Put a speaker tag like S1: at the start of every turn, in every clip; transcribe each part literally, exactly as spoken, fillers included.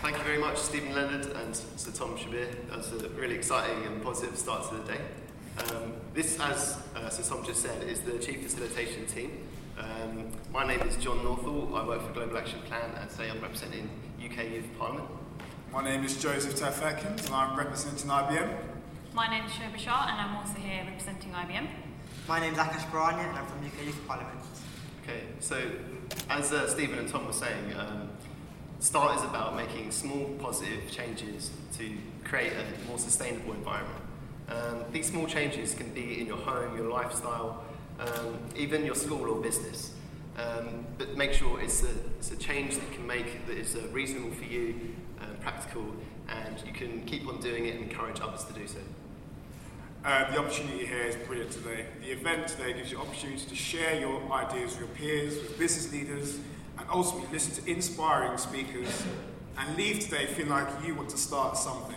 S1: Thank you very much, Stephen Leonard and Sir Tom Shabir. That was a really exciting and positive start to the day. Um, this, as uh, Sir Tom just said, is the Chief Facilitation Team. Um, my name is John Northall. I work for Global Action Plan and today I'm representing U K Youth Parliament.
S2: My name is Joseph Taff Atkins and I'm representing I B M.
S3: My name is Shobha Shah and I'm also here representing I B M.
S4: My name is Akash Barania and I'm from U K Youth Parliament.
S1: Okay, so as uh, Stephen and Tom were saying, um, START is about making small positive changes to create a more sustainable environment. Um, these small changes can be in your home, your lifestyle, um, even your school or business. Um, but make sure it's a, it's a change that you can make that is uh, reasonable for you, uh, practical, and you can keep on doing it and encourage others to do so.
S2: Uh, the opportunity here is brilliant today. The event today gives you opportunity to share your ideas with your peers, with business leaders, and ultimately listen to inspiring speakers and leave today feeling like you want to start something.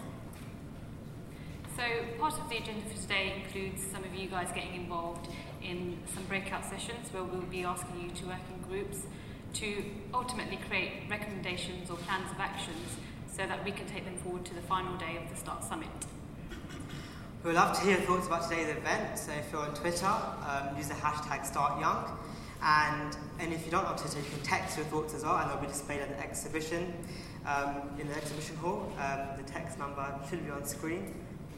S3: So part of the agenda for today includes some of you guys getting involved in some breakout sessions where we'll be asking you to work in groups to ultimately create recommendations or plans of actions so that we can take them forward to the final day of the START Summit.
S4: We'd love to hear your thoughts about today's event, so if you're on Twitter, um, use the hashtag StartYoung. And, and if you don't on Twitter, you can text your thoughts as well, and they'll be displayed at the exhibition, um, in the exhibition hall. Um, the text number should be on screen.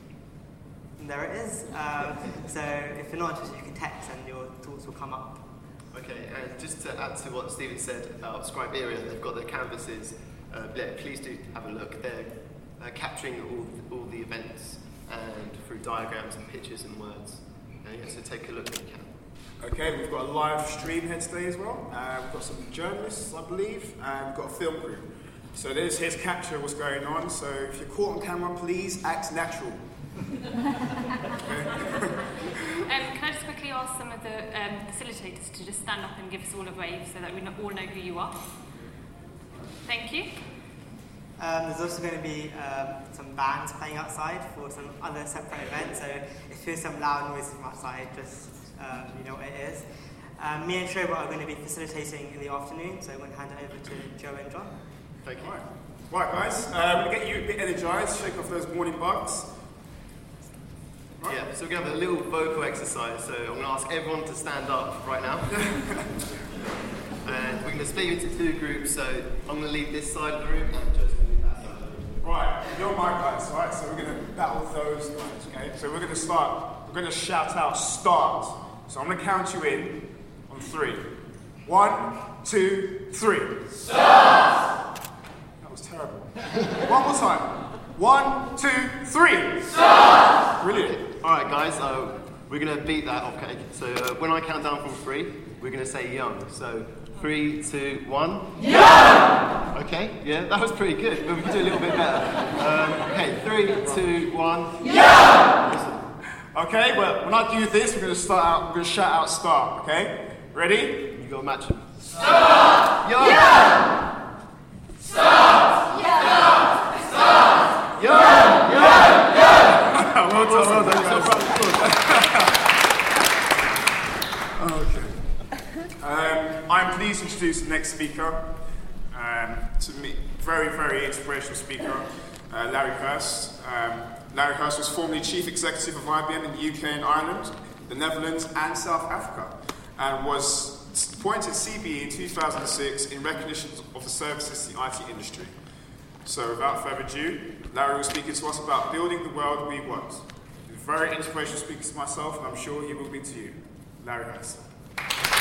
S4: And there it is. Um, so if you're not on Twitter, you can text and your thoughts will come up.
S1: Okay, and just to add to what Stephen said about Scriberia, they've got their canvases. Uh, yeah, please do have a look. They're uh, capturing all, all the events and through diagrams and pictures and words. Uh, yeah, so take a look if you can.
S2: Okay, we've got a live stream here today as well. Uh, we've got some journalists, I believe, and we've got a film crew. So this here's capture what's going on. So if you're caught on camera, please act natural.
S3: um, can I just quickly ask some of the um, facilitators to just stand up and give us all a wave so that we all know who you are? Thank you.
S4: Um, there's also going to be um, some bands playing outside for some other separate events, so if you hear some loud noises from outside, just um, you know what it is. Um, me and Shobha are going to be facilitating in the afternoon, so I'm going to hand it over to Joe and John.
S1: Thank you.
S2: Right, right guys, uh, I'm going to get you a bit energized, shake off those morning bugs.
S1: Right. Yeah, so we're going to have a little vocal exercise, so I'm going to ask everyone to stand up right now. And we're going to split you into two groups, so I'm going to lead this side of the room and Joe's going to lead that side of the room.
S2: Right, you're my guys, right? So we're going to battle those guys, okay? So we're going to start, we're going to shout out START. So I'm going to count you in on three. One, two, three.
S5: START!
S2: That was terrible. One more time. One, two, three.
S5: START!
S1: Brilliant. All right, guys, uh, we're going to beat that off, okay? So uh, when I count down from three, we're going to say young. So three, two, one.
S5: Young!
S1: Okay, yeah, that was pretty good, but we can do a little bit better. Um, okay, three, two, one.
S5: Young!
S1: Awesome.
S2: Okay, well, when I do this, we're going to start out, we're going to shout out START, okay? Ready?
S1: You got to match them.
S5: START!
S1: Young!
S5: Young! START! Young! START!
S1: Young!
S5: Young! Young!
S2: Well done, well done,
S1: So
S2: guys.
S1: proud of you.
S2: Okay. Um, I'm pleased to introduce the next speaker. Um, to me, very, very inspirational speaker, uh, Larry Hurst. Um, Larry Hurst was formerly Chief Executive of I B M in the U K and Ireland, the Netherlands and South Africa, and was appointed C B E in two thousand six in recognition of the services to the I T industry. So without further ado, Larry will speak to us about building the world we want. He's a very inspirational speaker to myself, and I'm sure he will be to you. Larry Hurst.